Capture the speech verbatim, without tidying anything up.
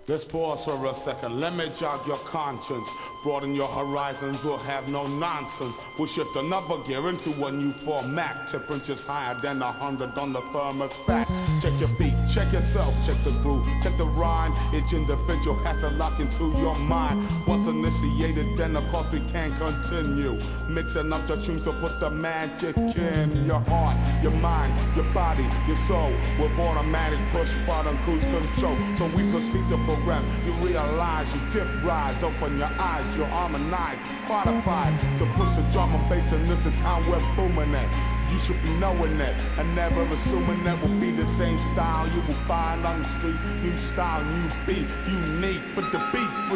Just pause for a second, let me jog your conscience. Broaden your horizons, we'll have no nonsense. We'll shift another gear into a new format. Temperatures higher than a hundred on the thermostat. Check your feet, check yourself, check the groove, check the rhyme. Each individual has to lock into your mind. Once initiated, then of course we can continue. Mixing up your tunes to put the magic in your heart, your mind, your body, your soul. With automatic push button cruise control. So we proceed to program. You realize you dip rise, open your eyes, you harmonize, qualified to push the drum and bass, and this is how we're booming it. You should be knowing it, and never assuming that will be the same style you will find on the street. New style, new beat, unique, but the beat free.